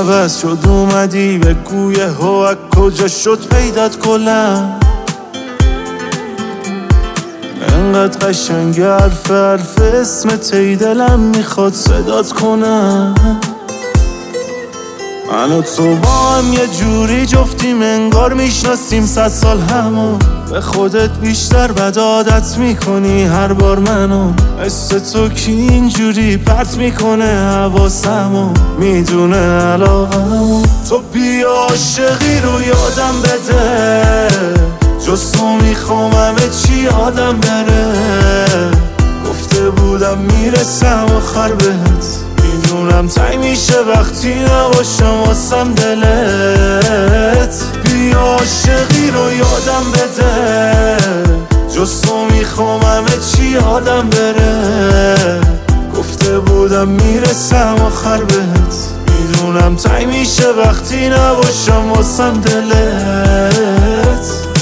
عوض شد اومدی بگو یهو از کجا شد پیدات کلم. انقدر قشنگ حرف اسمت ای دلم میخواد صدات کنم. من و تو با هم یه جوری جفتیم انگار میشناسیم 100 سال همو. به خودت بیشتر بد عادت میکنی هر بار منو. حس تو کی اینجوری پرت میکنه حواسمو. میدونه علاقمو. تو بیا عاشقی رو یادم بده. جز تو میخوام همه چی یادم بره. گفته بودم میرسم آخر بهت. میدونم تنگ میشه وقتی نباشم واسم دلت. بیا عاشقی رو یادم بده. جز تو میخوام همه چی یادم بره. گفته بودم میرسم آخر بهت. میدونم تنگ میشه وقتی نباشم واسم دلت.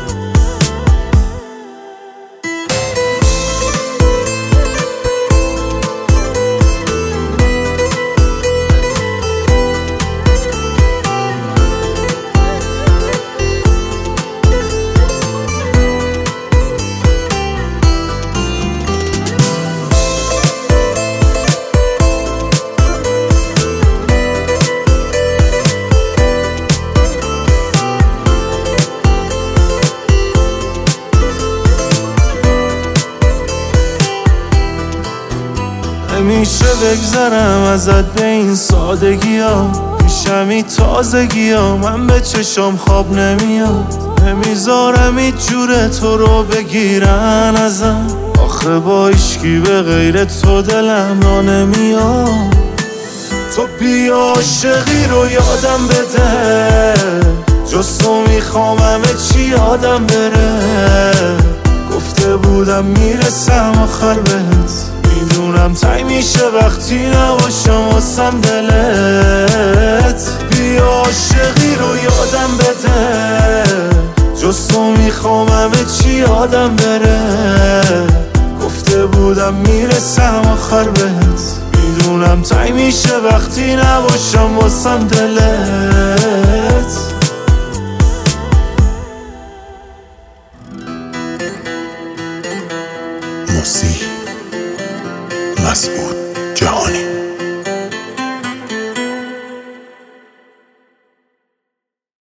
نمیشه بگذرم ازت به این سادگی ها. پیشمی تازگی ها. من به چشم خواب نمیاد. نمیذارم هیچ جوره تو رو بگیرن ازم. آخه با ایشکی به غیر تو دلم را نمیاد. تو بیا عاشقی رو یادم بده. جز تو میخوام همه چی یادم بره. گفته بودم میرسم آخر بهت. میدونم تنگ میشه وقتی نباشم واسم دلت. بیا عاشقی رو یادم بده. جز تو میخوام همه چی یادم بره. گفته بودم میرسم آخر بهت. میدونم تنگ میشه وقتی نباشم واسم دلت.